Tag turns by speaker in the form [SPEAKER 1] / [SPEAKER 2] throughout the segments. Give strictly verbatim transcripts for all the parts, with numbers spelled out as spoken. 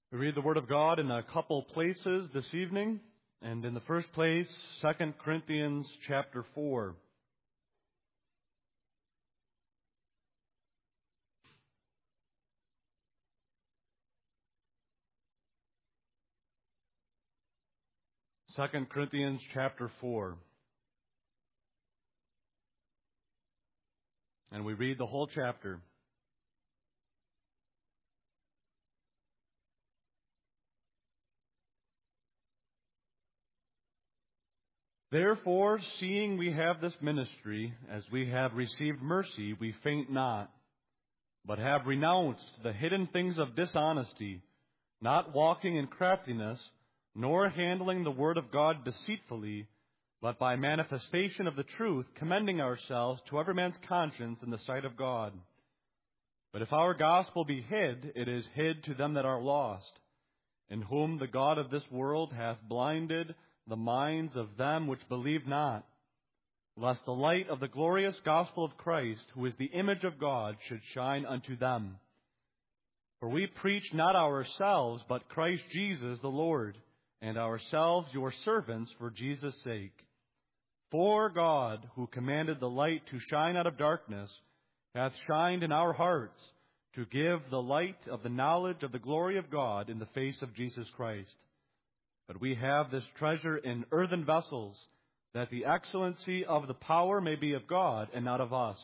[SPEAKER 1] We read the Word of God in a couple places this evening, and in the first place, Second Corinthians chapter four. Second Corinthians chapter four. And we read the whole chapter. Therefore, seeing we have this ministry, as we have received mercy, we faint not, but have renounced the hidden things of dishonesty, not walking in craftiness, nor handling the word of God deceitfully, but by manifestation of the truth, commending ourselves to every man's conscience in the sight of God. But if our gospel be hid, it is hid to them that are lost, in whom the God of this world hath blinded the minds of them which believe not, lest the light of the glorious gospel of Christ, who is the image of God, should shine unto them. For we preach not ourselves, but Christ Jesus the Lord, and ourselves your servants for Jesus' sake. For God, who commanded the light to shine out of darkness, hath shined in our hearts, to give the light of the knowledge of the glory of God in the face of Jesus Christ. But we have this treasure in earthen vessels, that the excellency of the power may be of God and not of us.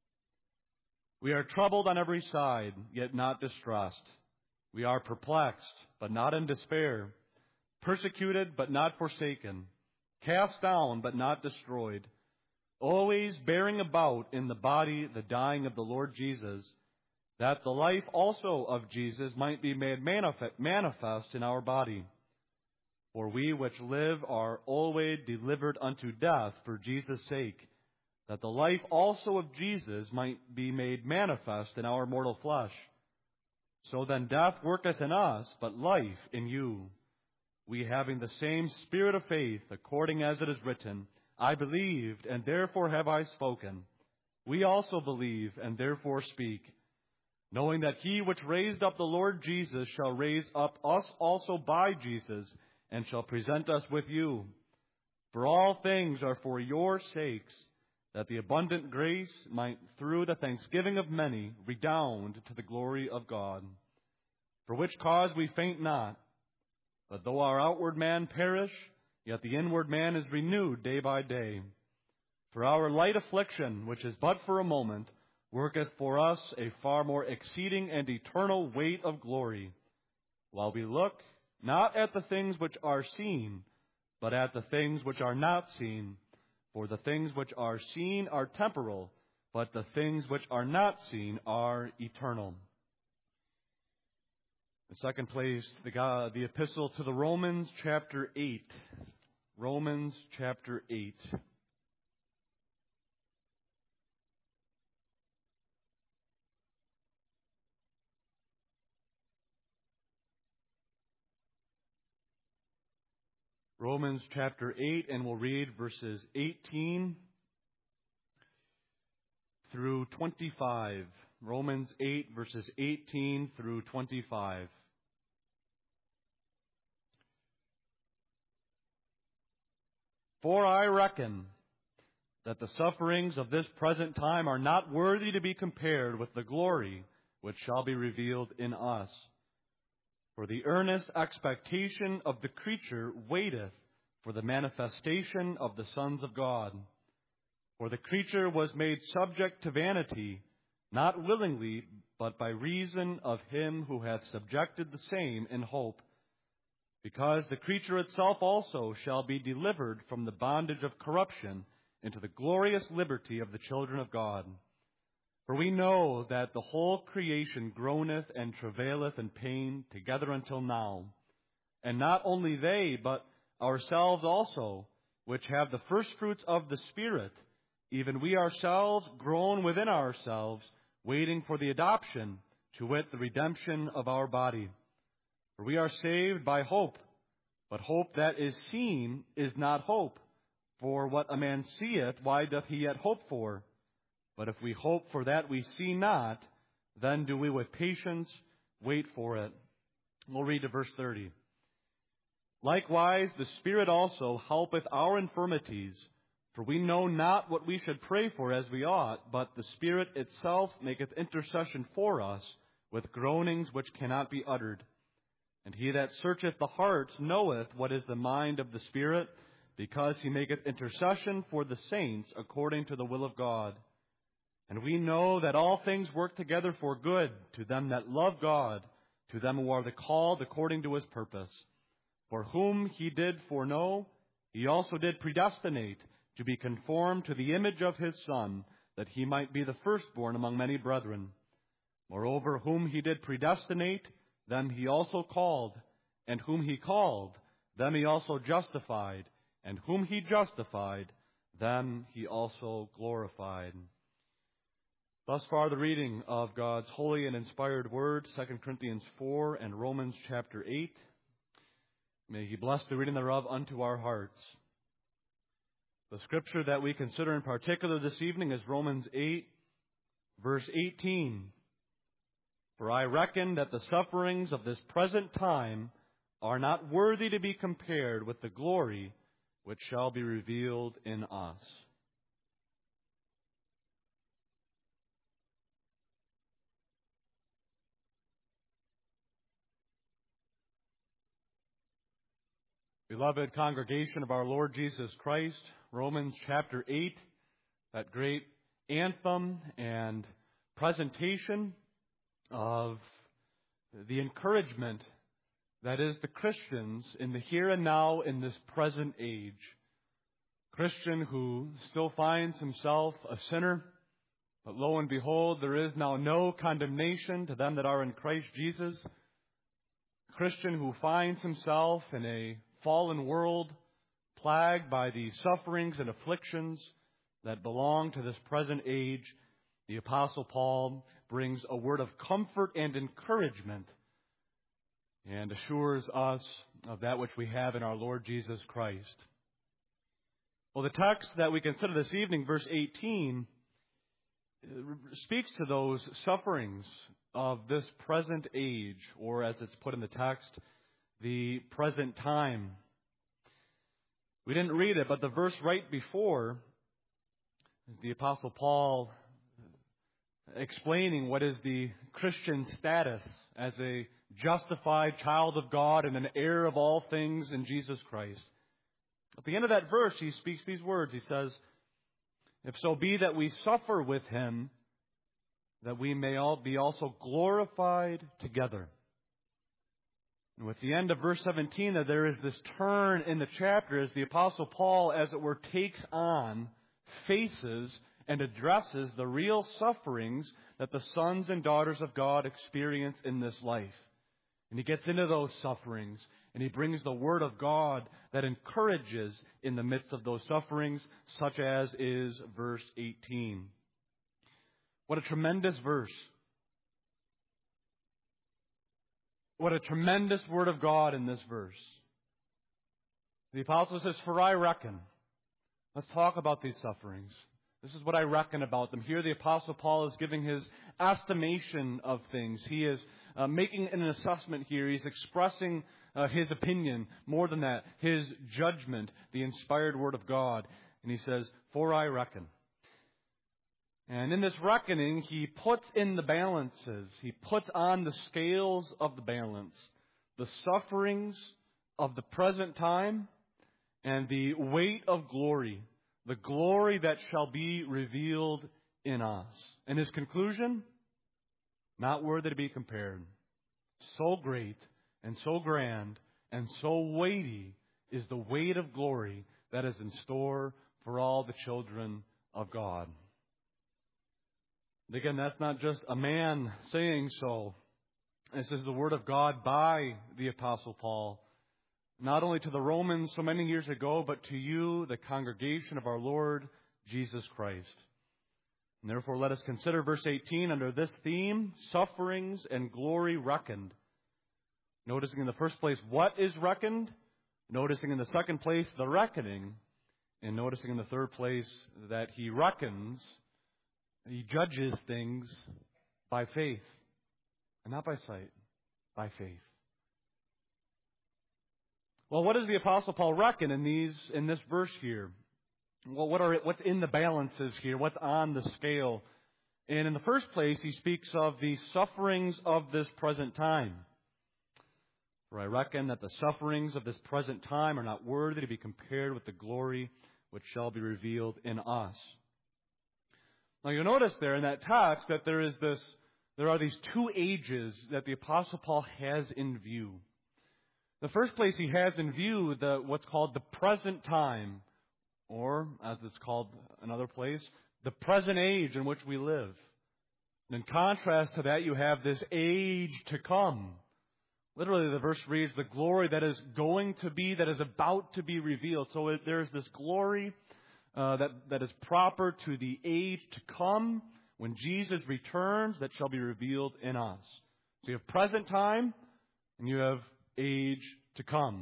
[SPEAKER 1] We are troubled on every side, yet not distressed. We are perplexed, but not in despair. Persecuted, but not forsaken. Cast down, but not destroyed. Always bearing about in the body the dying of the Lord Jesus, that the life also of Jesus might be made manifest in our body. For we which live are always delivered unto death for Jesus' sake, that the life also of Jesus might be made manifest in our mortal flesh. So then death worketh in us, but life in you. We having the same spirit of faith, according as it is written, I believed, and therefore have I spoken. We also believe, and therefore speak, knowing that he which raised up the Lord Jesus shall raise up us also by Jesus, and shall present us with you. For all things are for your sakes, that the abundant grace might, through the thanksgiving of many, redound to the glory of God. For which cause we faint not, but though our outward man perish, yet the inward man is renewed day by day. For our light affliction, which is but for a moment, worketh for us a far more exceeding and eternal weight of glory, while we look not at the things which are seen, but at the things which are not seen. For the things which are seen are temporal, but the things which are not seen are eternal. In second place, the, God, the epistle to the Romans, chapter eight. Romans, chapter eight. Romans chapter eight, and we'll read verses eighteen through twenty-five. Romans eight, verses eighteen through twenty-five. For I reckon that the sufferings of this present time are not worthy to be compared with the glory which shall be revealed in us. For the earnest expectation of the creature waiteth for the manifestation of the sons of God. For the creature was made subject to vanity, not willingly, but by reason of him who hath subjected the same in hope. Because the creature itself also shall be delivered from the bondage of corruption into the glorious liberty of the children of God. For we know that the whole creation groaneth and travaileth in pain together until now. And not only they, but ourselves also, which have the firstfruits of the Spirit, even we ourselves groan within ourselves, waiting for the adoption, to wit, the redemption of our body. For we are saved by hope, but hope that is seen is not hope. For what a man seeth, why doth he yet hope for? But if we hope for that we see not, then do we with patience wait for it. We'll read to verse thirty. Likewise, the Spirit also helpeth our infirmities, for we know not what we should pray for as we ought, but the Spirit itself maketh intercession for us with groanings which cannot be uttered. And he that searcheth the hearts knoweth what is the mind of the Spirit, because he maketh intercession for the saints according to the will of God. And we know that all things work together for good to them that love God, to them who are the called according to his purpose. For whom he did foreknow, he also did predestinate to be conformed to the image of his Son, that he might be the firstborn among many brethren. Moreover, whom he did predestinate, them he also called. And whom he called, them he also justified. And whom he justified, them he also glorified. Thus far, the reading of God's holy and inspired word, Second Corinthians four and Romans chapter eight. May he bless the reading thereof unto our hearts. The scripture that we consider in particular this evening is Romans eight, verse eighteen. For I reckon that the sufferings of this present time are not worthy to be compared with the glory which shall be revealed in us. Beloved congregation of our Lord Jesus Christ, Romans chapter eight, that great anthem and presentation of the encouragement that is the Christians in the here and now in this present age. Christian who still finds himself a sinner, but lo and behold, there is now no condemnation to them that are in Christ Jesus. Christian who finds himself in a fallen world, plagued by the sufferings and afflictions that belong to this present age. The Apostle Paul brings a word of comfort and encouragement and assures us of that which we have in our Lord Jesus Christ. Well, the text that we consider this evening, verse eighteen, speaks to those sufferings of this present age, or as it's put in the text, the present time. We didn't read it, but the verse right before, the Apostle Paul explaining what is the Christian status as a justified child of God and an heir of all things in Jesus Christ. At the end of that verse, he speaks these words. He says, if so be that we suffer with him, that we may all be also glorified together. And with the end of verse seventeen, that there is this turn in the chapter as the Apostle Paul, as it were, takes on, faces, and addresses the real sufferings that the sons and daughters of God experience in this life. And he gets into those sufferings, and he brings the Word of God that encourages in the midst of those sufferings, such as is verse eighteen. What a tremendous verse. What a tremendous word of God in this verse. The apostle says, for I reckon. Let's talk about these sufferings. This is what I reckon about them. Here the apostle Paul is giving his estimation of things. He is uh, making an assessment here. He's expressing uh, his opinion. More than that, his judgment, the inspired word of God. And he says, for I reckon. And in this reckoning, he puts in the balances. He puts on the scales of the balance the sufferings of the present time and the weight of glory, the glory that shall be revealed in us. And his conclusion? Not worthy to be compared. So great and so grand and so weighty is the weight of glory that is in store for all the children of God. And again, that's not just a man saying so. This is the word of God by the Apostle Paul, not only to the Romans so many years ago, but to you, the congregation of our Lord Jesus Christ. And therefore, let us consider verse eighteen under this theme, sufferings and glory reckoned. Noticing in the first place what is reckoned, noticing in the second place the reckoning, and noticing in the third place that he reckons. He judges things by faith, and not by sight, by faith. Well, what does the Apostle Paul reckon in these in this verse here? Well, what are what's in the balances here? What's on the scale? And in the first place, he speaks of the sufferings of this present time. For I reckon that the sufferings of this present time are not worthy to be compared with the glory which shall be revealed in us. Now you'll notice there in that text that there is this, there are these two ages that the Apostle Paul has in view. The first place he has in view the what's called the present time, or as it's called another place, the present age in which we live. And in contrast to that, you have this age to come. Literally, the verse reads, the glory that is going to be, that is about to be revealed. So it, there's this glory uh, that, that is proper to the age to come when Jesus returns that shall be revealed in us. So you have present time and you have age to come.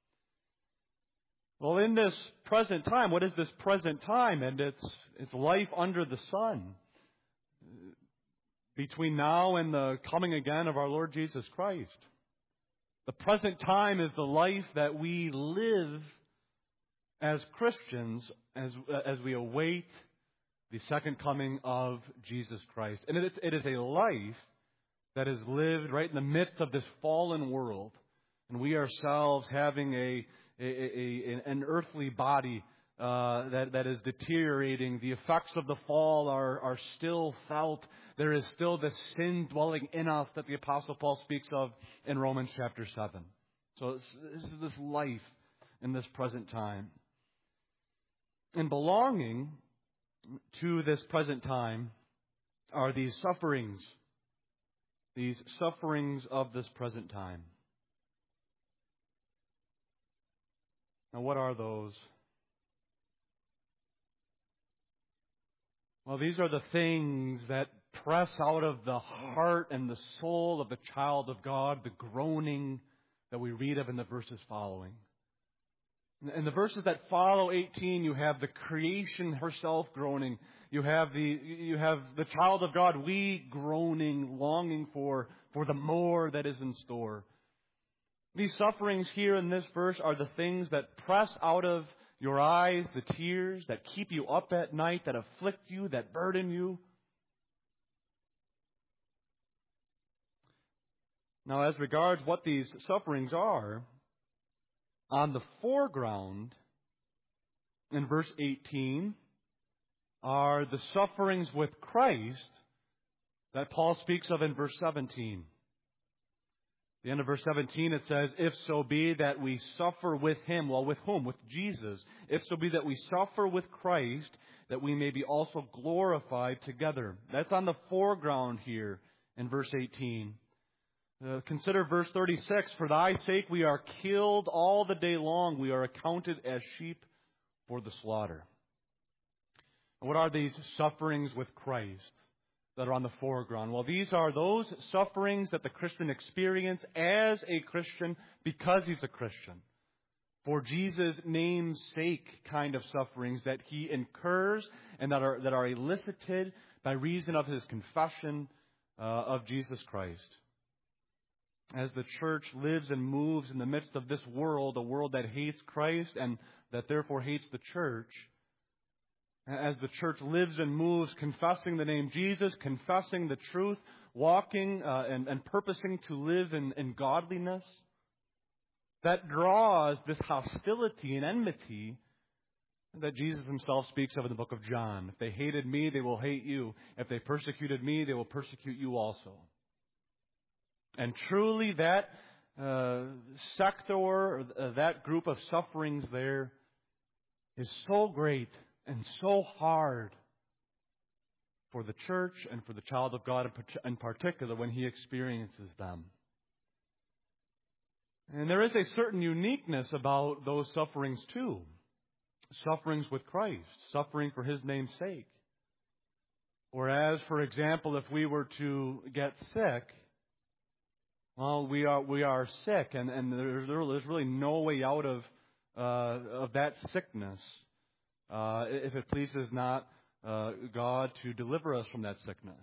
[SPEAKER 1] Well, in this present time, what is this present time? And it's, it's life under the sun. Between now and the coming again of our Lord Jesus Christ. The present time is the life that we live as Christians as as we await the second coming of Jesus Christ. And it is, it is a life that is lived right in the midst of this fallen world. And we ourselves having a, a, a an earthly body uh, that, that is deteriorating. The effects of the fall are, are still felt. There is still this sin dwelling in us that the Apostle Paul speaks of in Romans chapter seven. So this is this life in this present time. And belonging to this present time are these sufferings. These sufferings of this present time. Now what are those? Well, these are the things that press out of the heart and the soul of the child of God, the groaning that we read of in the verses following. In the verses that follow eighteen, you have the creation herself groaning. You have the you have the child of God, we groaning, longing for, for the more that is in store. These sufferings here in this verse are the things that press out of your eyes, the tears that keep you up at night, that afflict you, that burden you. Now, as regards what these sufferings are, on the foreground, in verse eighteen, are the sufferings with Christ that Paul speaks of in verse seventeen. At the end of verse seventeen, it says, if so be that we suffer with Him. Well, with whom? With Jesus. If so be that we suffer with Christ, that we may be also glorified together. That's on the foreground here in verse eighteen. Uh, consider verse thirty-six. For thy sake we are killed all the day long. We are accounted as sheep for the slaughter. And what are these sufferings with Christ that are on the foreground? Well, these are those sufferings that the Christian experiences as a Christian because he's a Christian. For Jesus' name's sake kind of sufferings that he incurs and that are, that are elicited by reason of his confession uh, of Jesus Christ. As the church lives and moves in the midst of this world, a world that hates Christ and that therefore hates the church, as the church lives and moves, confessing the name Jesus, confessing the truth, walking uh, and, and purposing to live in, in godliness, that draws this hostility and enmity that Jesus himself speaks of in the book of John. If they hated me, they will hate you. If they persecuted me, they will persecute you also. And truly that uh, sector, or uh, that group of sufferings there is so great and so hard for the church and for the child of God in particular when he experiences them. And there is a certain uniqueness about those sufferings too. Sufferings with Christ, suffering for His name's sake. Whereas, for example, if we were to get sick, well, we are we are sick, and, and there's, there's really no way out of uh, of that sickness uh, if it pleases not uh, God to deliver us from that sickness.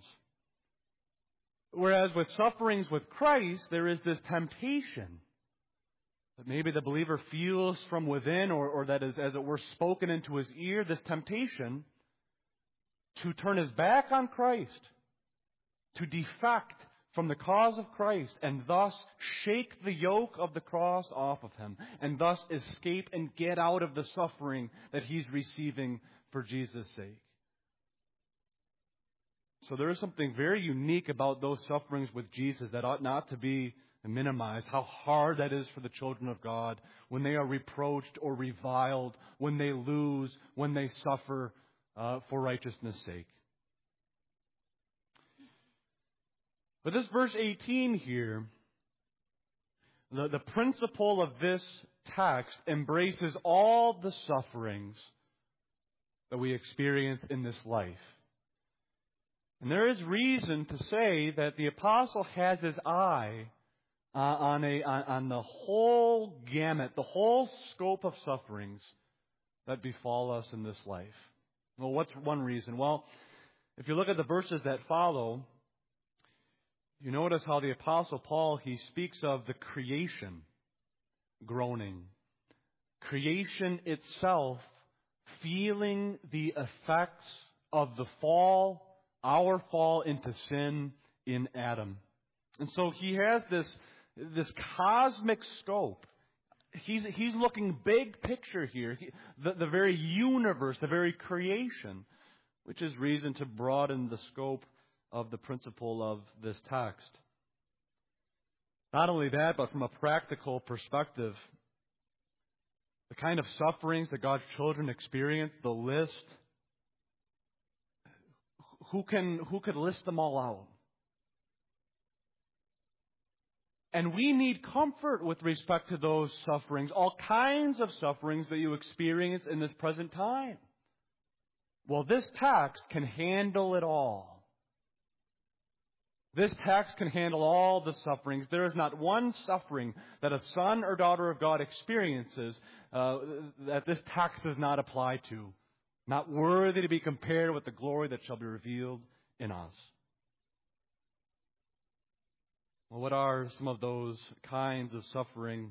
[SPEAKER 1] Whereas with sufferings with Christ, there is this temptation that maybe the believer feels from within, or, or that is, as it were, spoken into his ear, this temptation to turn his back on Christ, to defect from the cause of Christ, and thus shake the yoke of the cross off of him, and thus escape and get out of the suffering that he's receiving for Jesus' sake. So there is something very unique about those sufferings with Jesus that ought not to be minimized. How hard that is for the children of God when they are reproached or reviled, when they lose, when they suffer uh, for righteousness' sake. But this verse eighteen here, the, the principle of this text embraces all the sufferings that we experience in this life. And there is reason to say that the apostle has his eye uh, on, a, on, on the whole gamut, the whole scope of sufferings that befall us in this life. Well, what's one reason? Well, if you look at the verses that follow, you notice how the Apostle Paul, he speaks of the creation groaning. Creation itself feeling the effects of the fall, our fall into sin in Adam. And so he has this, this cosmic scope. He's, he's looking big picture here. He, the, the very universe, the very creation, which is reason to broaden the scope of the principle of this text. Not only that, but from a practical perspective, the kind of sufferings that God's children experience, the list, who can who could list them all out? And we need comfort with respect to those sufferings, all kinds of sufferings that you experience in this present time. Well, this text can handle it all. This text can handle all the sufferings. There is not one suffering that a son or daughter of God experiences uh, that this text does not apply to. Not worthy to be compared with the glory that shall be revealed in us. Well, what are some of those kinds of suffering?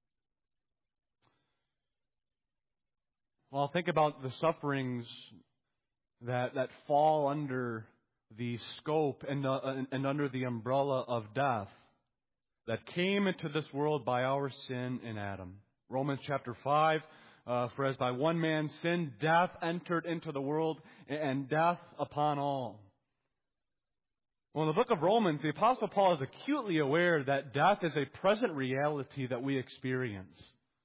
[SPEAKER 1] Well, think about the sufferings that, that fall under the scope and, uh, and under the umbrella of death that came into this world by our sin in Adam. Romans chapter five, uh, for as by one man sin, death entered into the world, and death upon all. Well, in the book of Romans, the Apostle Paul is acutely aware that death is a present reality that we experience.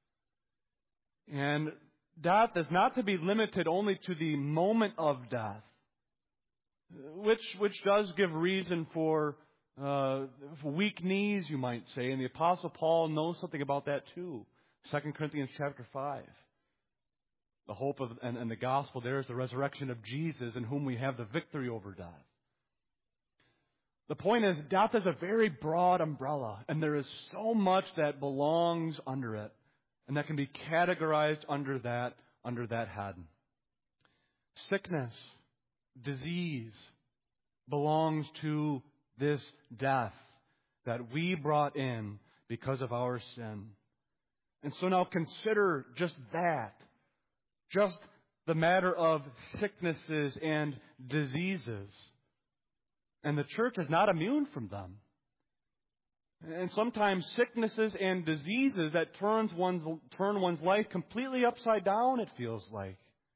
[SPEAKER 1] And death is not to be limited only to the moment of death, which which does give reason for, uh, for weak knees, you might say. And the Apostle Paul knows something about that too. Second Corinthians chapter five. The hope of and, and the gospel there is the resurrection of Jesus, in whom we have the victory over death. The point is, death is a very broad umbrella, and there is so much that belongs under it, and that can be categorized under that, under that head. Sickness, disease belongs to this death that we brought in because of our sin. And so now consider just that, just the matter of sicknesses and diseases. And the church is not immune from them. And sometimes sicknesses and diseases that turns one's, turn one's life completely upside down, it feels like.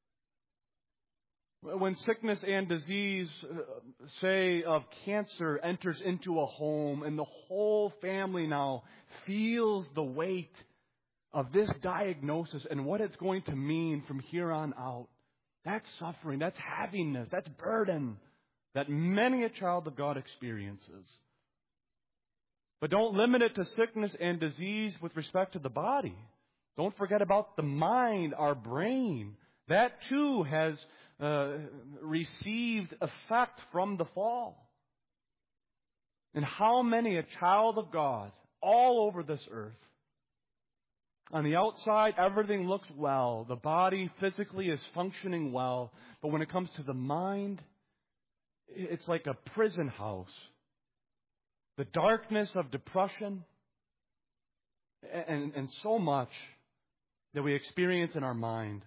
[SPEAKER 1] When sickness and disease, say, of cancer enters into a home, and the whole family now feels the weight of this diagnosis and what it's going to mean from here on out, that's suffering, that's heaviness, that's burden that many a child of God experiences. But don't limit it to sickness and disease with respect to the body. Don't forget about the mind, our brain. That too has uh, received effect from the fall. And how many a child of God all over this earth, on the outside, everything looks well. The body physically is functioning well. But when it comes to the mind, it's like a prison house. The darkness of depression, and, and so much that we experience in our mind.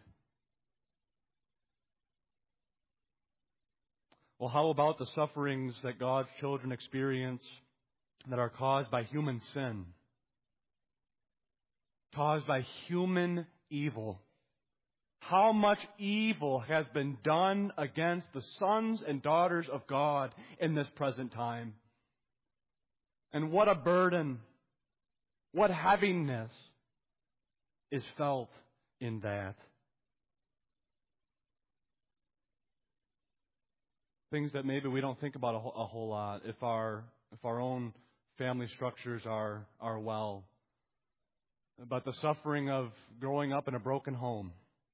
[SPEAKER 1] Well, how about the sufferings that God's children experience that are caused by human sin? Caused by human evil. How much evil has been done against the sons and daughters of God in this present time? And what a burden, what heaviness is felt in that. Things that maybe we don't think about a whole, a whole lot if our if our own family structures are are well. But the suffering of growing up in a broken home.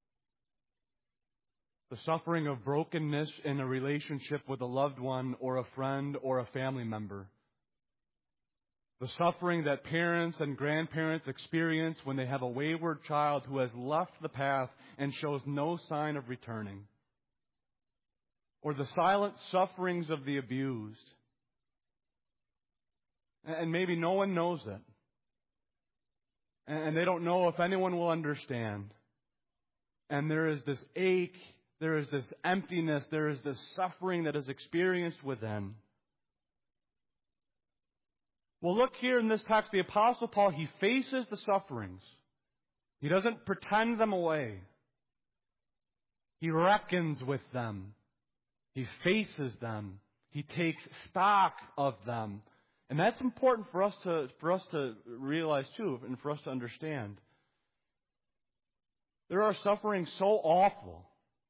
[SPEAKER 1] The suffering of brokenness in a relationship with a loved one or a friend or a family member. The suffering that parents and grandparents experience when they have a wayward child who has left the path and shows no sign of returning. Or the silent sufferings of the abused. And maybe no one knows it. And they don't know if anyone will understand. And there is this ache, there is this emptiness, there is this suffering that is experienced within. Well, look here in this text, the Apostle Paul, he faces the sufferings. He doesn't pretend them away. He reckons with them. He faces them. He takes stock of them. And that's important for us to for us to realize too, and for us to understand. There are sufferings so awful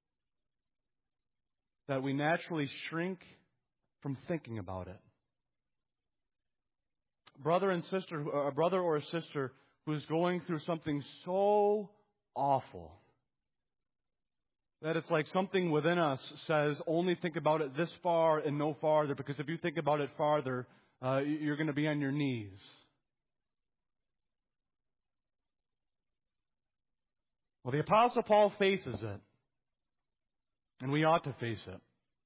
[SPEAKER 1] that we naturally shrink from thinking about it. Brother and sister, a brother or a sister who is going through something so awful that it's like something within us says, only think about it this far and no farther, because if you think about it farther, uh, you're going to be on your knees. Well, the Apostle Paul faces it, and we ought to face it.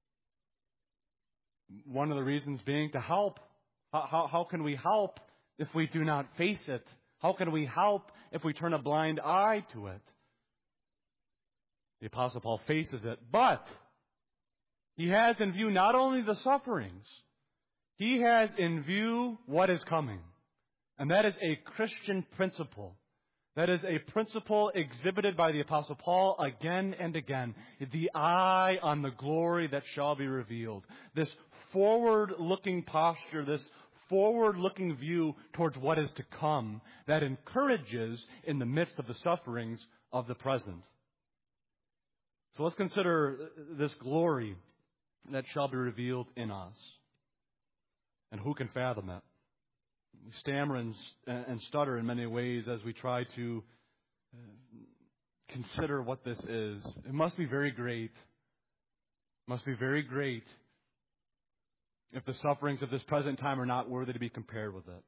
[SPEAKER 1] One of the reasons being to help. How, how, how can we help if we do not face it? How can we help if we turn a blind eye to it? The Apostle Paul faces it, but he has in view not only the sufferings, he has in view what is coming. And that is a Christian principle. That is a principle exhibited by the Apostle Paul again and again. The eye on the glory that shall be revealed. This forward-looking posture, this forward-looking view towards what is to come that encourages in the midst of the sufferings of the present. So let's consider this glory that shall be revealed in us. And who can fathom it? We stammer and, and stutter in many ways as we try to consider what this is. It must be very great. It must be very great if the sufferings of this present time are not worthy to be compared with it.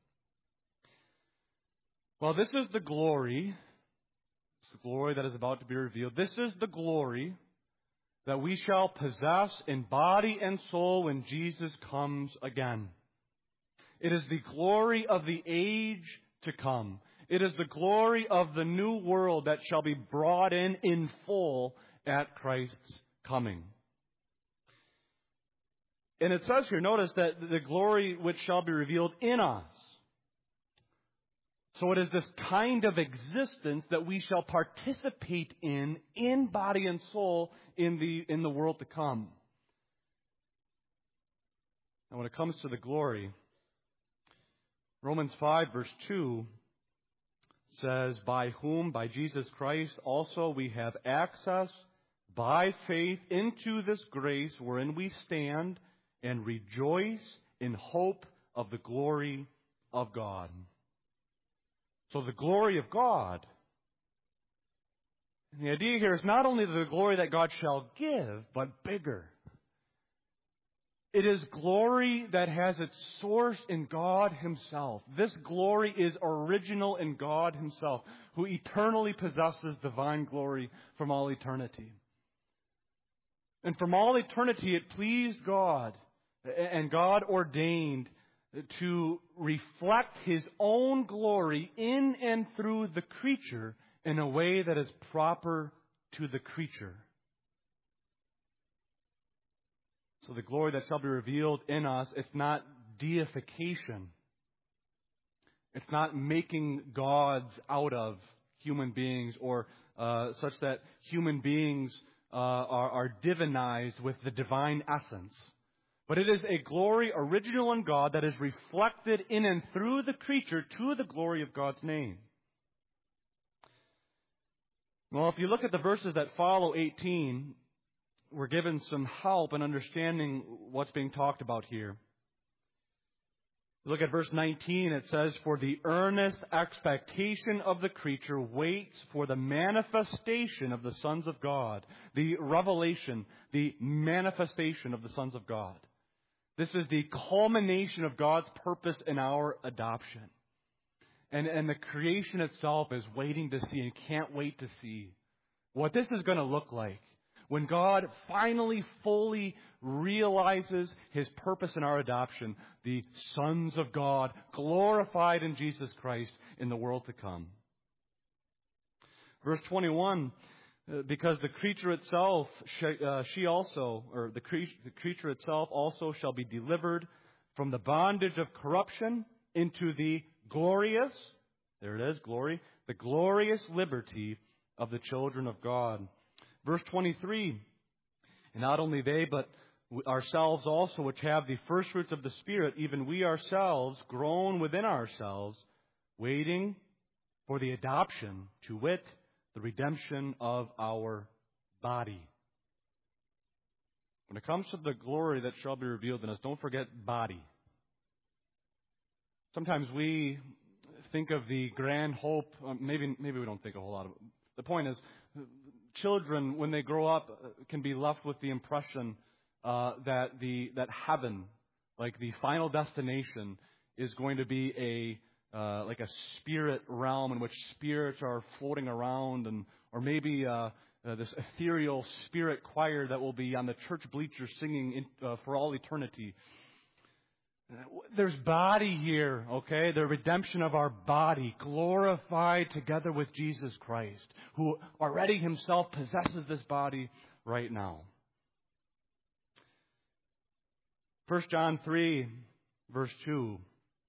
[SPEAKER 1] Well, this is the glory. It's the glory that is about to be revealed. This is the glory that we shall possess in body and soul when Jesus comes again. It is the glory of the age to come. It is the glory of the new world that shall be brought in in full at Christ's coming. And it says here, notice that the glory which shall be revealed in us. So it is this kind of existence that we shall participate in, in body and soul, in the, in the world to come. And when it comes to the glory, Romans five verse two says, by whom, by Jesus Christ, also we have access by faith into this grace wherein we stand and rejoice in hope of the glory of God. So the glory of God. And the idea here is not only the glory that God shall give, but bigger. It is glory that has its source in God Himself. This glory is original in God Himself, who eternally possesses divine glory from all eternity. And from all eternity it pleased God, and God ordained to reflect His own glory in and through the creature in a way that is proper to the creature. So the glory that shall be revealed in us, it's not deification. It's not making gods out of human beings or uh, such that human beings uh, are, are divinized with the divine essence. But it is a glory original in God that is reflected in and through the creature to the glory of God's name. Well, if you look at the verses that follow eighteen, we're given some help in understanding what's being talked about here. Look at verse nineteen. It says, "For the earnest expectation of the creature waits for the manifestation of the sons of God." The revelation, the manifestation of the sons of God. This is the culmination of God's purpose in our adoption. And, and the creation itself is waiting to see and can't wait to see what this is going to look like. When God finally fully realizes His purpose in our adoption, the sons of God, glorified in Jesus Christ in the world to come. Verse twenty-one, uh, because the creature itself, she, uh, she also, or the, cre- the creature itself also shall be delivered from the bondage of corruption into the glorious, there it is, glory, the glorious liberty of the children of God. Verse twenty-three, and not only they, but ourselves also, which have the first fruits of the Spirit, even we ourselves, groan within ourselves, waiting for the adoption, to wit, the redemption of our body. When it comes to the glory that shall be revealed in us, don't forget body. Sometimes we think of the grand hope, maybe maybe we don't think a whole lot of it. The point is, children, when they grow up, can be left with the impression uh, that the that heaven, like the final destination, is going to be a uh, like a spirit realm in which spirits are floating around, and or maybe uh, uh, this ethereal spirit choir that will be on the church bleachers singing in, uh, for all eternity. There's body here, okay? The redemption of our body, glorified together with Jesus Christ, who already Himself possesses this body right now. First John three, verse two.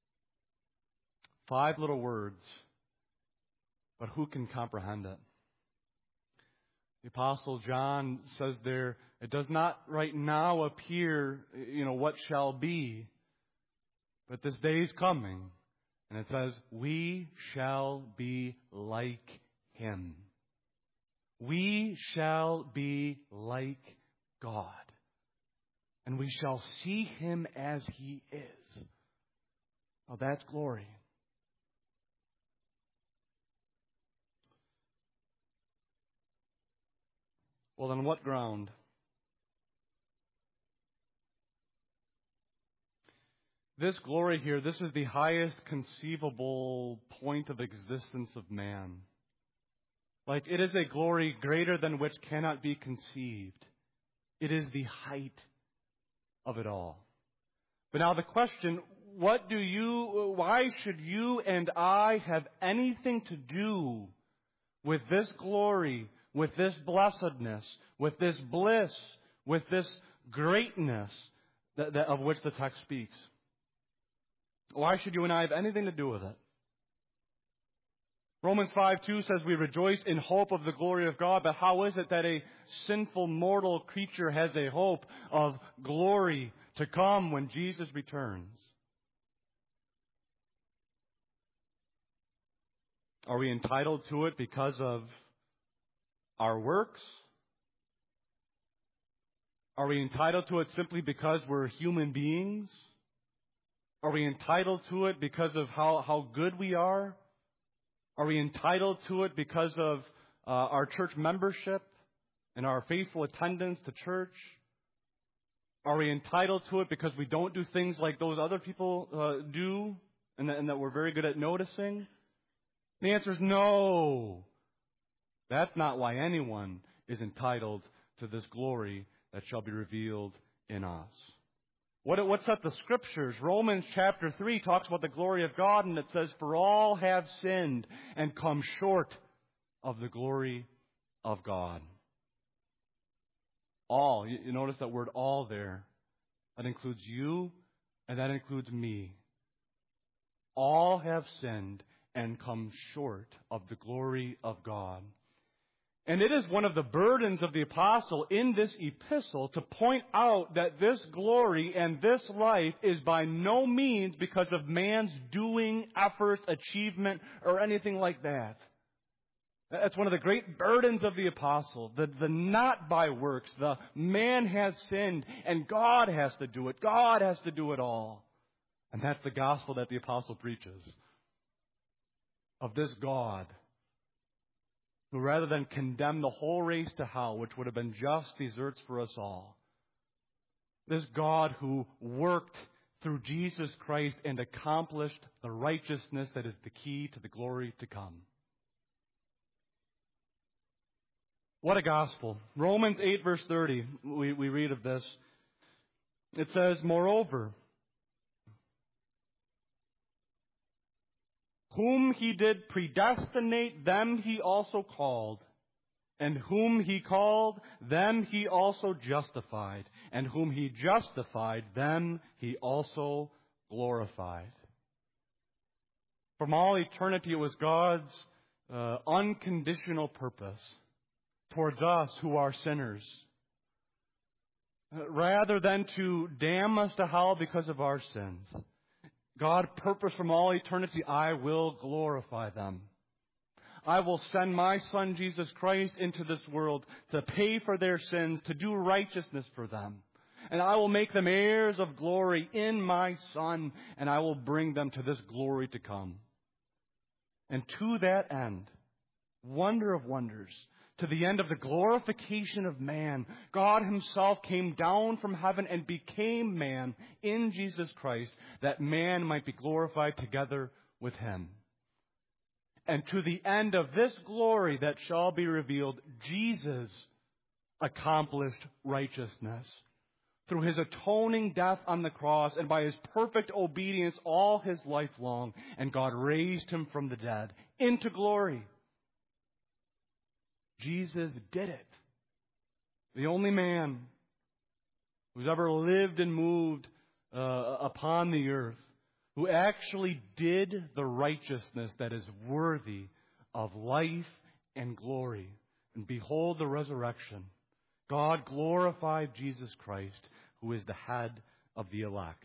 [SPEAKER 1] Five little words, but who can comprehend it? The Apostle John says there, it does not right now appear, you know, what shall be. But this day is coming, and it says, we shall be like Him. We shall be like God. And we shall see Him as He is. Now that's glory. Well, on what ground? This glory here, this is the highest conceivable point of existence of man. Like, it is a glory greater than which cannot be conceived. It is the height of it all. But now the question, what do you, why should you and I have anything to do with this glory, with this blessedness, with this bliss, with this greatness that, that, of which the text speaks? Why should you and I have anything to do with it? Romans five two says we rejoice in hope of the glory of God, but how is it that a sinful mortal creature has a hope of glory to come when Jesus returns? Are we entitled to it because of our works? Are we entitled to it simply because we're human beings? Are we entitled to it because of how, how good we are? Are we entitled to it because of uh, our church membership and our faithful attendance to church? Are we entitled to it because we don't do things like those other people uh, do and that, and that we're very good at noticing? The answer is no. That's not why anyone is entitled to this glory that shall be revealed in us. What, what's that? The Scriptures. Romans chapter three talks about the glory of God, and it says, "For all have sinned and come short of the glory of God." All. You, you notice that word all there. That includes you, and that includes me. All have sinned and come short of the glory of God. And it is one of the burdens of the apostle in this epistle to point out that this glory and this life is by no means because of man's doing, efforts, achievement, or anything like that. That's one of the great burdens of the apostle, the, the not by works, the man has sinned and God has to do it. God has to do it all. And that's the gospel that the apostle preaches. Of this God, who rather than condemn the whole race to hell, which would have been just deserts for us all, this God who worked through Jesus Christ and accomplished the righteousness that is the key to the glory to come. What a gospel. Romans eight verse thirty, we, we read of this. It says, "Moreover, whom he did predestinate, them he also called. And whom he called, them he also justified. And whom he justified, them he also glorified." From all eternity, it was God's uh, unconditional purpose towards us who are sinners. Uh, rather than to damn us to hell because of our sins, God purposed from all eternity, "I will glorify them. I will send my Son, Jesus Christ, into this world to pay for their sins, to do righteousness for them. And I will make them heirs of glory in my Son, and I will bring them to this glory to come." And to that end, wonder of wonders, to the end of the glorification of man, God Himself came down from heaven and became man in Jesus Christ, that man might be glorified together with Him. And to the end of this glory that shall be revealed, Jesus accomplished righteousness through His atoning death on the cross and by His perfect obedience all His life long. And God raised Him from the dead into glory. Jesus did it. The only man who's ever lived and moved uh, upon the earth, who actually did the righteousness that is worthy of life and glory. And behold the resurrection. God glorified Jesus Christ, who is the head of the elect.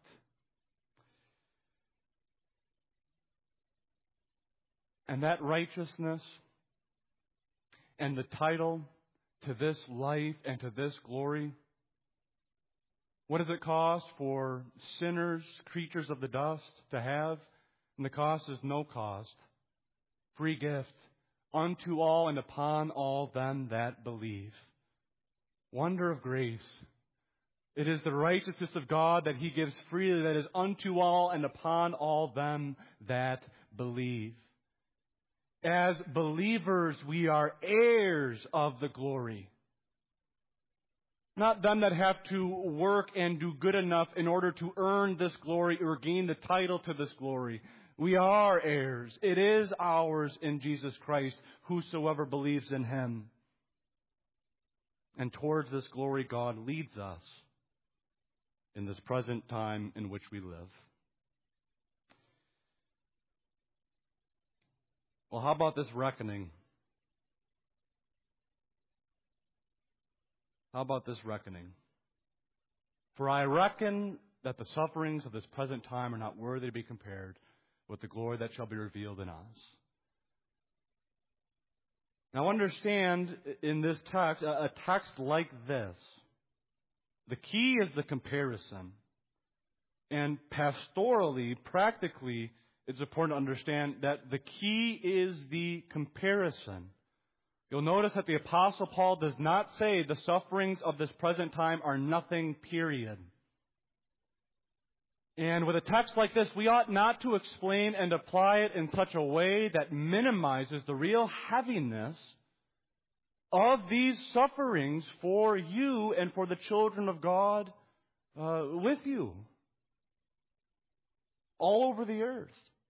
[SPEAKER 1] And that righteousness and the title to this life and to this glory, what does it cost for sinners, creatures of the dust, to have? And the cost is no cost. Free gift unto all and upon all them that believe. Wonder of grace. It is the righteousness of God that He gives freely, that is unto all and upon all them that believe. As believers, we are heirs of the glory. Not them that have to work and do good enough in order to earn this glory or gain the title to this glory. We are heirs. It is ours in Jesus Christ, whosoever believes in Him. And towards this glory, God leads us in this present time in which we live. Well, how about this reckoning? How about this reckoning? "For I reckon that the sufferings of this present time are not worthy to be compared with the glory that shall be revealed in us." Now understand, in this text, a text like this, the key is the comparison. And pastorally, practically, it's important to understand that the key is the comparison. You'll notice that the Apostle Paul does not say the sufferings of this present time are nothing, period. And with a text like this, we ought not to explain and apply it in such a way that minimizes the real heaviness of these sufferings for you and for the children of God uh, with you. all over the earth.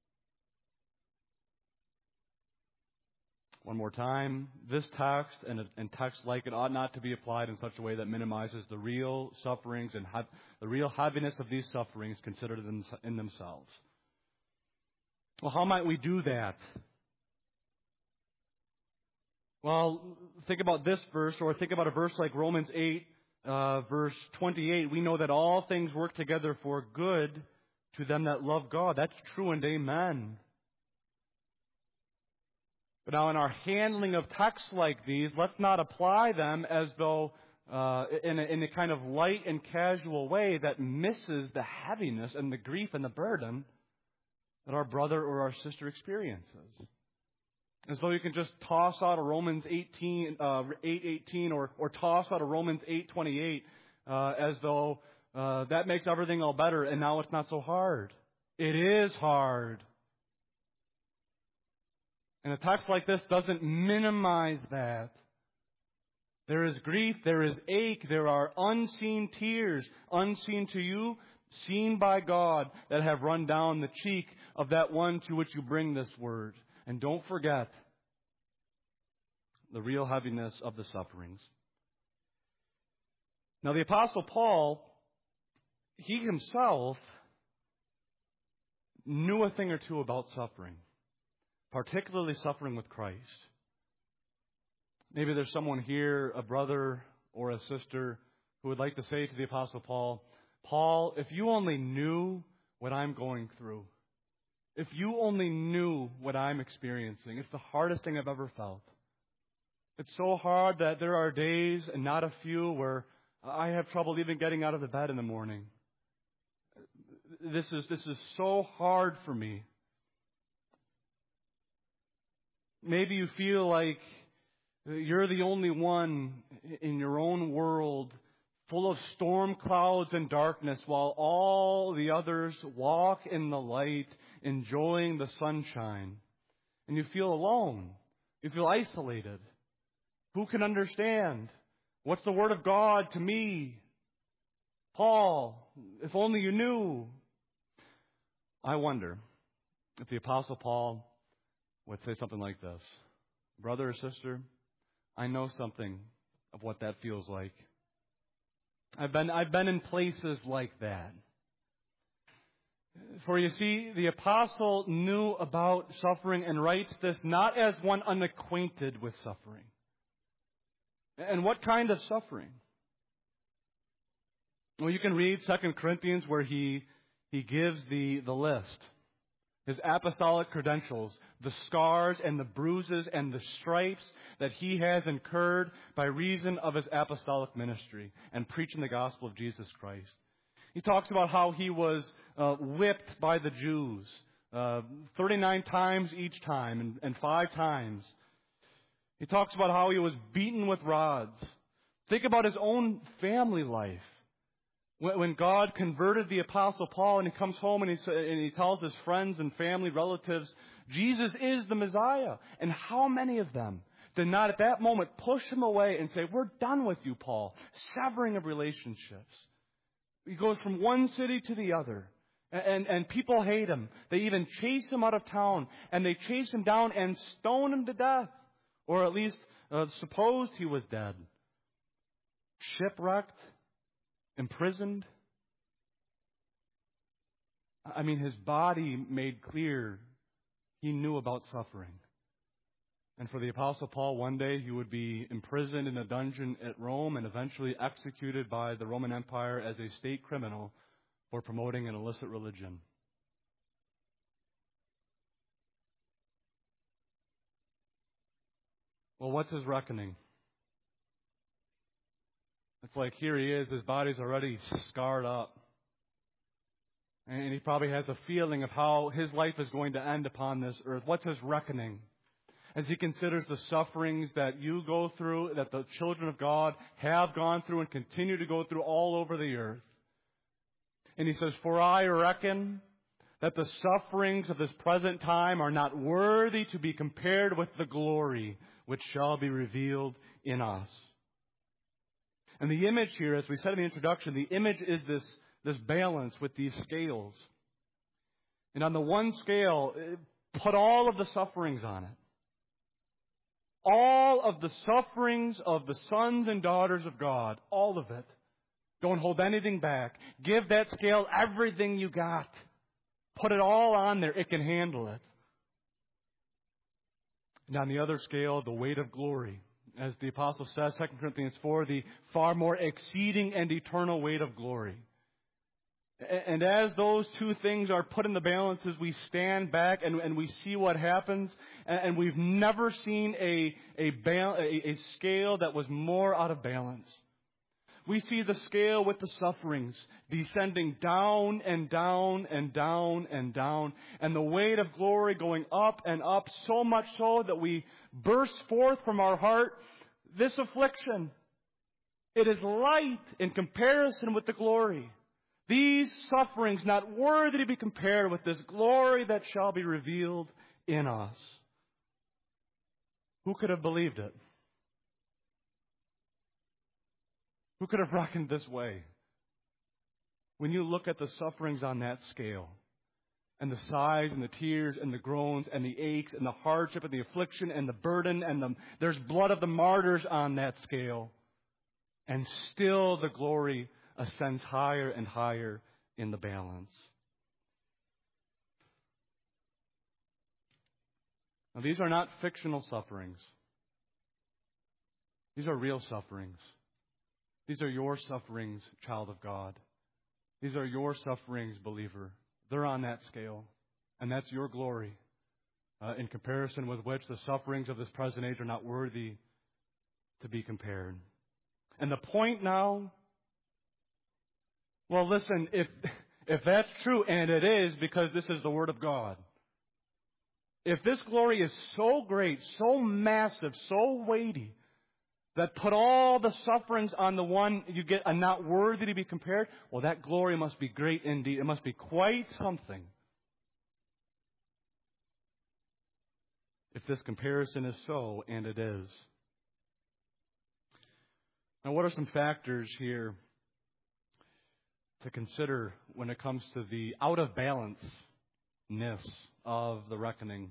[SPEAKER 1] One more time, this text and, and texts like it ought not to be applied in such a way that minimizes the real sufferings and hev- the real heaviness of these sufferings considered in, in themselves. Well, how might we do that? Well, think about this verse, or think about a verse like Romans eight, uh, verse twenty-eight. We know that all things work together for good to them that love God. That's true and amen. But now in our handling of texts like these, let's not apply them as though uh, in, a, in a kind of light and casual way that misses the heaviness and the grief and the burden that our brother or our sister experiences. As though you can just toss out a Romans eighteen, uh, eight eighteen or, or toss out a Romans eight twenty-eight uh, as though uh, that makes everything all better and now it's not so hard. It is hard. And a text like this doesn't minimize that. There is grief, there is ache, there are unseen tears, unseen to you, seen by God, that have run down the cheek of that one to which you bring this word. And don't forget the real heaviness of the sufferings. Now the Apostle Paul, he himself knew a thing or two about suffering. Particularly suffering with Christ. Maybe there's someone here, a brother or a sister, who would like to say to the Apostle Paul, Paul, if you only knew what I'm going through, if you only knew what I'm experiencing, it's the hardest thing I've ever felt. It's so hard that there are days, and not a few, where I have trouble even getting out of the bed in the morning. This is, this is so hard for me. Maybe you feel like you're the only one in your own world full of storm clouds and darkness while all the others walk in the light, enjoying the sunshine. And you feel alone. You feel isolated. Who can understand? What's the Word of God to me? Paul, if only you knew. I wonder if the Apostle Paul would say something like this. Brother or sister, I know something of what that feels like. I've been, I've been in places like that. For you see, the apostle knew about suffering and writes this not as one unacquainted with suffering. And what kind of suffering? Well, you can read Second Corinthians where he, he gives the, the list. His apostolic credentials, the scars and the bruises and the stripes that he has incurred by reason of his apostolic ministry and preaching the gospel of Jesus Christ. He talks about how he was uh, whipped by the Jews uh, thirty-nine times each time and, and five times. He talks about how he was beaten with rods. Think about his own family life. When God converted the Apostle Paul and he comes home and he, and he tells his friends and family relatives, Jesus is the Messiah. And how many of them did not at that moment push him away and say, we're done with you, Paul. Severing of relationships. He goes from one city to the other. And, and, and people hate him. They even chase him out of town. And they chase him down and stone him to death. Or at least uh, supposed he was dead. Shipwrecked. Imprisoned. I mean, his body made clear he knew about suffering. And for the Apostle Paul, one day he would be imprisoned in a dungeon at Rome and eventually executed by the Roman Empire as a state criminal for promoting an illicit religion. Well, what's his reckoning? It's like here he is, his body's already scarred up. And he probably has a feeling of how his life is going to end upon this earth. What's his reckoning? As he considers the sufferings that you go through, that the children of God have gone through and continue to go through all over the earth. And he says, for I reckon that the sufferings of this present time are not worthy to be compared with the glory which shall be revealed in us. And the image here, as we said in the introduction, the image is this, this balance with these scales. And on the one scale, put all of the sufferings on it. All of the sufferings of the sons and daughters of God, all of it. Don't hold anything back. Give that scale everything you got. Put it all on there. It can handle it. And on the other scale, the weight of glory. As the apostle says, Second Corinthians four, the far more exceeding and eternal weight of glory. And as those two things are put in the balance, as we stand back and, and we see what happens, and we've never seen a, a, bal- a, a scale that was more out of balance. We see the scale with the sufferings descending down and down and down and down, and the weight of glory going up and up, so much so that we burst forth from our heart, this affliction, it is light in comparison with the glory. These sufferings not worthy to be compared with this glory that shall be revealed in us. Who could have believed it? Who could have reckoned this way? When you look at the sufferings on that scale, and the sighs and the tears and the groans and the aches and the hardship and the affliction and the burden and the, there's blood of the martyrs on that scale, and still the glory ascends higher and higher in the balance. Now, these are not fictional sufferings. These are real sufferings. These are your sufferings, child of God. These are your sufferings, believer. They're on that scale, and that's your glory, uh, in comparison with which the sufferings of this present age are not worthy to be compared. And the point now, well, listen, if if that's true, and it is, because this is the Word of God, if this glory is so great, so massive, so weighty, that put all the sufferings on the one you get a not worthy to be compared, well, that glory must be great indeed. It must be quite something. If this comparison is so, and it is. Now, what are some factors here to consider when it comes to the out of balance-ness of the reckoning?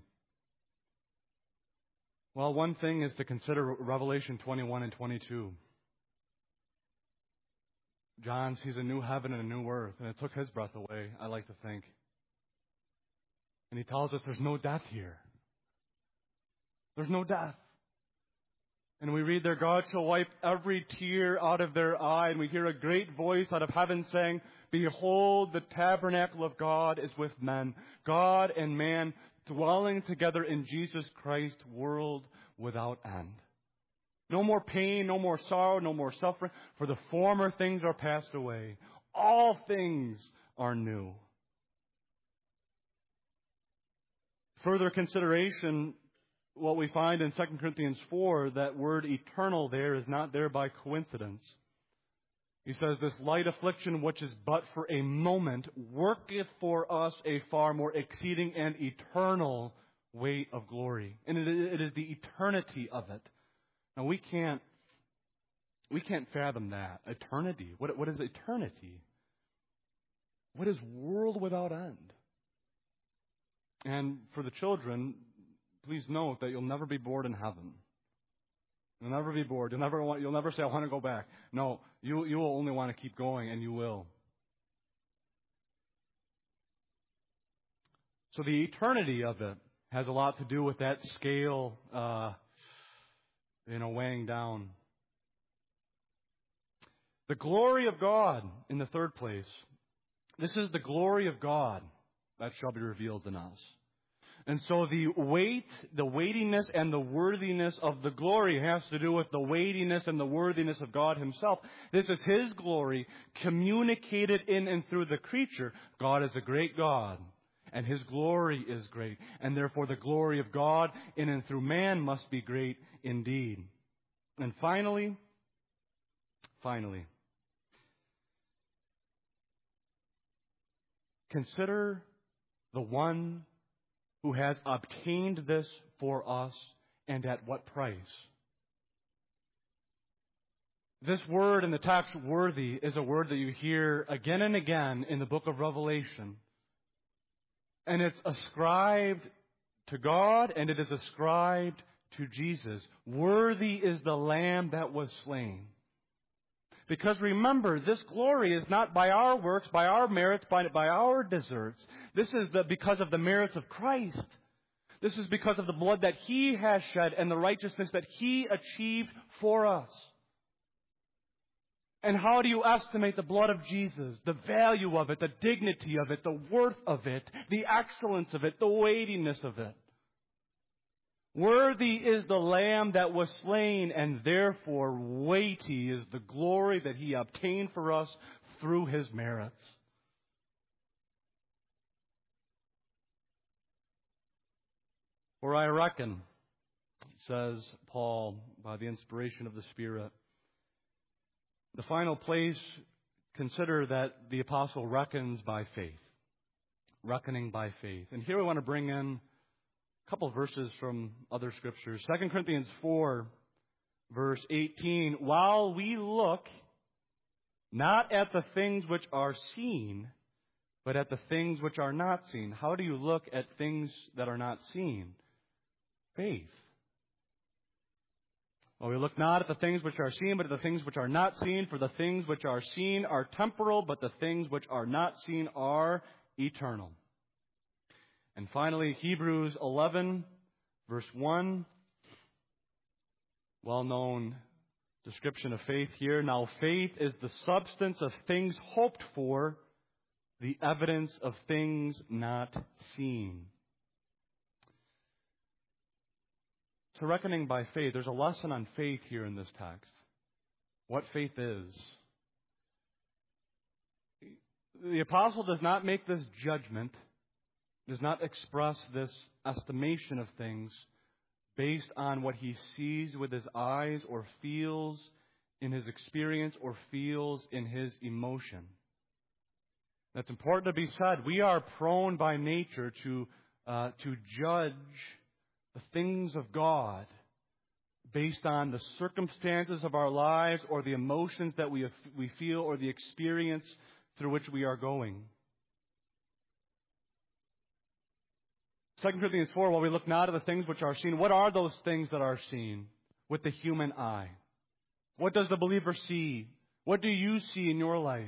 [SPEAKER 1] Well, one thing is to consider Revelation twenty-one and twenty-two. John sees a new heaven and a new earth, and it took his breath away, I like to think. And he tells us there's no death here. There's no death. And we read there, God shall wipe every tear out of their eye, and we hear a great voice out of heaven saying, Behold, the tabernacle of God is with men, God and man dwelling together in Jesus Christ, world without end. No more pain, no more sorrow, no more suffering, for the former things are passed away. All things are new. Further consideration, what we find in Second Corinthians four, that word eternal there is not there by coincidence. He says, this light affliction, which is but for a moment, worketh for us a far more exceeding and eternal weight of glory. And it, it is the eternity of it. Now, we can't, we can't fathom that. Eternity. What, what is eternity? What is world without end? And for the children, please note that you'll never be bored in heaven. You'll never be bored. You'll never want, you'll never say, I want to go back. No, you, you will only want to keep going, and you will. So the eternity of it has a lot to do with that scale, uh, you know, weighing down. The glory of God, in the third place. This is the glory of God that shall be revealed in us. And so the weight, the weightiness and the worthiness of the glory has to do with the weightiness and the worthiness of God Himself. This is His glory communicated in and through the creature. God is a great God, and His glory is great. And therefore the glory of God in and through man must be great indeed. And finally, finally, consider the one who has obtained this for us, and at what price. This word in the text, worthy, is a word that you hear again and again in the book of Revelation. And it's ascribed to God, and it is ascribed to Jesus. Worthy is the Lamb that was slain. Because remember, this glory is not by our works, by our merits, by, by our deserts. This is the, because of the merits of Christ. This is because of the blood that He has shed and the righteousness that He achieved for us. And how do you estimate the blood of Jesus? The value of it, the dignity of it, the worth of it, the excellence of it, the weightiness of it. Worthy is the Lamb that was slain, and therefore weighty is the glory that He obtained for us through His merits. For I reckon, says Paul, by the inspiration of the Spirit, the final place, consider that the apostle reckons by faith. Reckoning by faith. And here we want to bring in a couple of verses from other scriptures. Second Corinthians four, verse eighteen. While we look not at the things which are seen, but at the things which are not seen. How do you look at things that are not seen? Faith. Well, we look not at the things which are seen, but at the things which are not seen. For the things which are seen are temporal, but the things which are not seen are eternal. And finally, Hebrews eleven, verse one. Well-known description of faith here. Now, faith is the substance of things hoped for, the evidence of things not seen. To reckoning by faith, there's a lesson on faith here in this text. What faith is. The apostle does not make this judgment, does not express this estimation of things based on what he sees with his eyes or feels in his experience or feels in his emotion. That's important to be said. We are prone by nature to uh, to judge the things of God based on the circumstances of our lives or the emotions that we have, we feel or the experience through which we are going. Second Corinthians four, while we look not at the things which are seen, what are those things that are seen with the human eye? What does the believer see? What do you see in your life?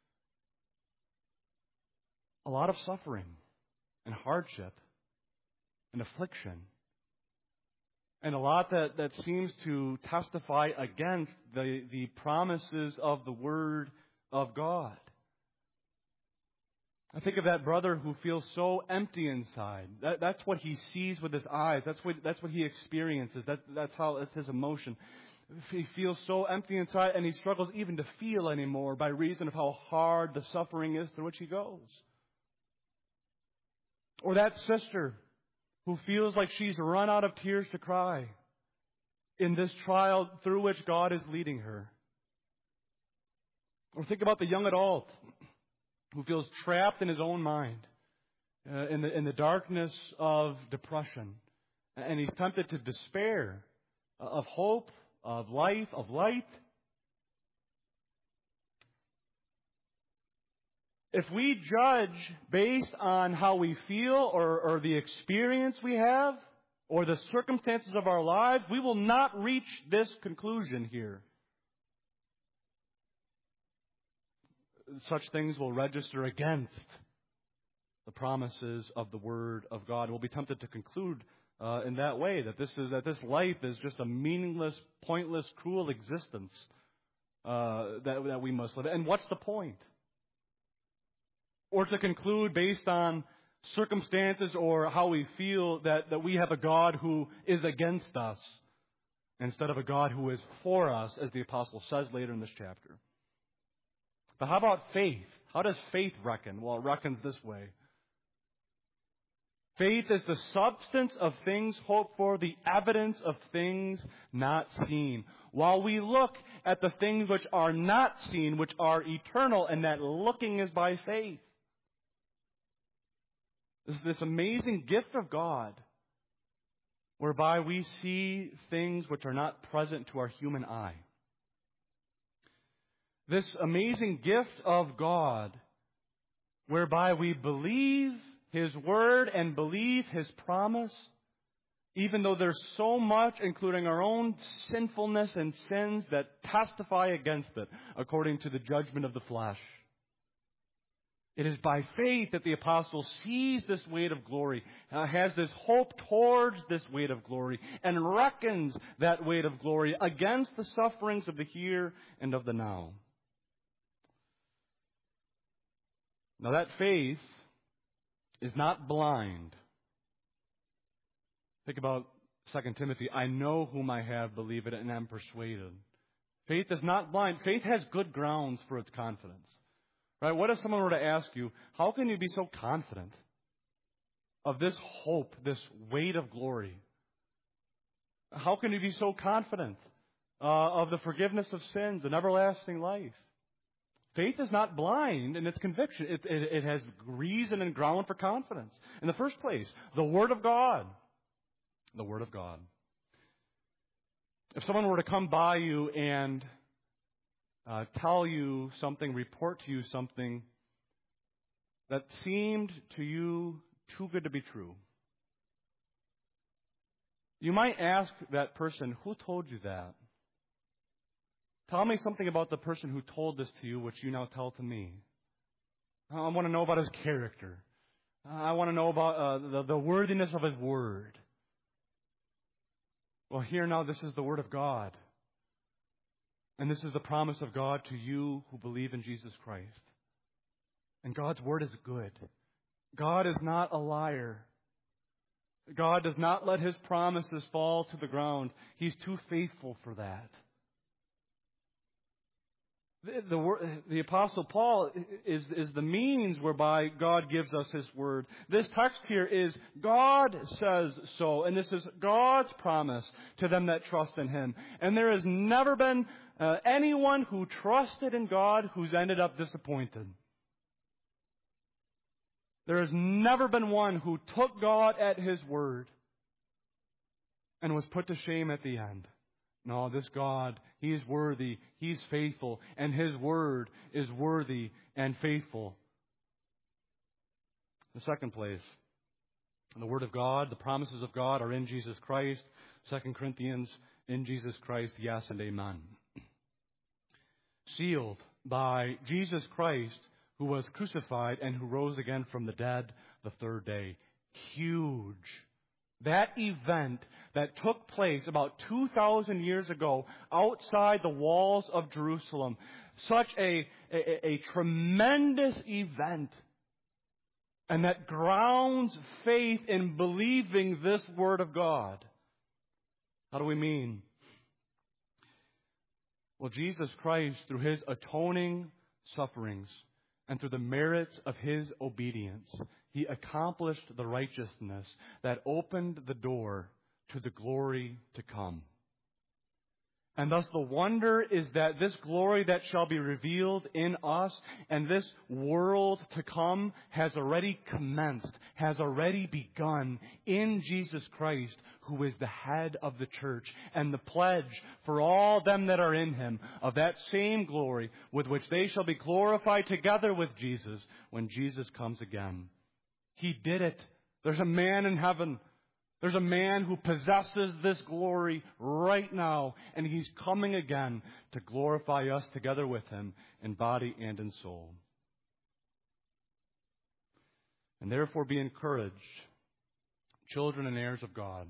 [SPEAKER 1] A lot of suffering and hardship and affliction. And a lot that, that seems to testify against the, the promises of the Word of God. I think of that brother who feels so empty inside. That, that's what he sees with his eyes. That's what, that's what he experiences. That, that's how it's his emotion. He feels so empty inside, and he struggles even to feel anymore by reason of how hard the suffering is through which he goes. Or that sister who feels like she's run out of tears to cry in this trial through which God is leading her. Or think about the young adult who feels trapped in his own mind, uh, in the in the darkness of depression. And he's tempted to despair of hope, of life, of light. If we judge based on how we feel or, or the experience we have or the circumstances of our lives, we will not reach this conclusion here. Such things will register against the promises of the Word of God. We'll be tempted to conclude uh, in that way, that this is that this life is just a meaningless, pointless, cruel existence uh, that, that we must live. And what's the point? Or to conclude based on circumstances or how we feel that, that we have a God who is against us instead of a God who is for us, as the apostle says later in this chapter. But how about faith? How does faith reckon? Well, it reckons this way. Faith is the substance of things hoped for, the evidence of things not seen. While we look at the things which are not seen, which are eternal, and that looking is by faith. This is this amazing gift of God, whereby we see things which are not present to our human eye. This amazing gift of God, whereby we believe His word and believe His promise, even though there's so much, including our own sinfulness and sins, that testify against it, according to the judgment of the flesh. It is by faith that the apostle sees this weight of glory, uh, has this hope towards this weight of glory, and reckons that weight of glory against the sufferings of the here and of the now. Now that faith is not blind. Think about Second Timothy. I know whom I have believed and am persuaded. Faith is not blind. Faith has good grounds for its confidence. Right? What if someone were to ask you, how can you be so confident of this hope, this weight of glory? How can you be so confident uh, of the forgiveness of sins and everlasting life? Faith is not blind in its conviction. It, it, it has reason and ground for confidence. In the first place, the Word of God. The Word of God. If someone were to come by you and uh, tell you something, report to you something that seemed to you too good to be true, you might ask that person, who told you that? Tell me something about the person who told this to you, which you now tell to me. I want to know about his character. I want to know about uh, the, the worthiness of his word. Well, here now, this is the Word of God. And this is the promise of God to you who believe in Jesus Christ. And God's Word is good. God is not a liar. God does not let His promises fall to the ground. He's too faithful for that. The, the, the Apostle Paul is, is the means whereby God gives us His Word. This text here is, God says so, and this is God's promise to them that trust in Him. And there has never been uh, anyone who trusted in God who's ended up disappointed. There has never been one who took God at His word and was put to shame at the end. No, this God, He is worthy, He's faithful, and His word is worthy and faithful. The second place, the Word of God, the promises of God are in Jesus Christ. Second Corinthians, in Jesus Christ, yes and amen. Sealed by Jesus Christ, who was crucified and who rose again from the dead the third day. Huge. That event that took place about two thousand years ago outside the walls of Jerusalem. Such a, a, a tremendous event. And that grounds faith in believing this Word of God. How do we mean? Well, Jesus Christ, through His atoning sufferings and through the merits of His obedience, He accomplished the righteousness that opened the door to the glory to come. And thus the wonder is that this glory that shall be revealed in us and this world to come has already commenced, has already begun in Jesus Christ, who is the head of the church, and the pledge for all them that are in Him of that same glory with which they shall be glorified together with Jesus when Jesus comes again. He did it. There's a man in heaven. There's a man who possesses this glory right now, and He's coming again to glorify us together with Him in body and in soul. And therefore be encouraged, children and heirs of God.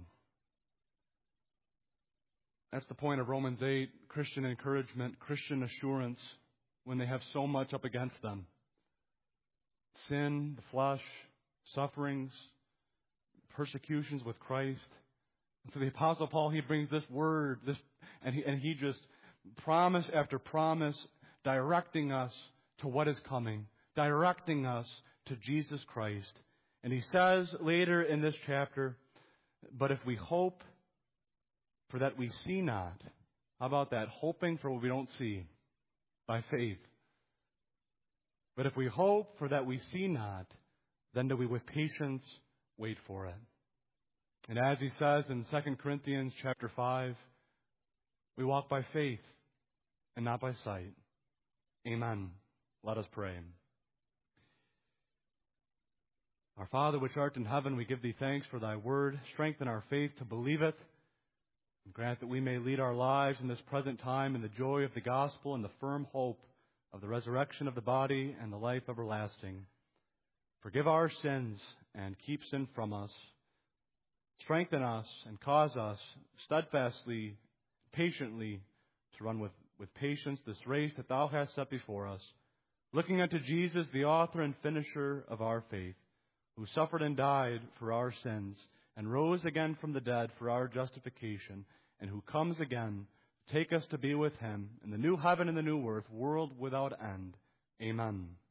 [SPEAKER 1] That's the point of Romans eight, Christian encouragement, Christian assurance, when they have so much up against them. Sin, the flesh, sufferings, persecutions with Christ. And so the Apostle Paul, he brings this word, this, and he, and he just promise after promise, directing us to what is coming, directing us to Jesus Christ. And he says later in this chapter, but if we hope for that we see not, how about that? Hoping for what we don't see by faith. But if we hope for that we see not, then do we with patience wait for it. And as he says in Second Corinthians chapter five, we walk by faith and not by sight. Amen. Let us pray. Our Father, which art in heaven, we give thee thanks for thy word. Strengthen our faith to believe it. And grant that we may lead our lives in this present time in the joy of the gospel and the firm hope of the resurrection of the body and the life everlasting. Forgive our sins and keep sin from us. Strengthen us and cause us steadfastly, patiently, to run with, with patience this race that thou hast set before us, looking unto Jesus, the author and finisher of our faith, who suffered and died for our sins, and rose again from the dead for our justification, and who comes again to take us to be with him in the new heaven and the new earth, world without end. Amen.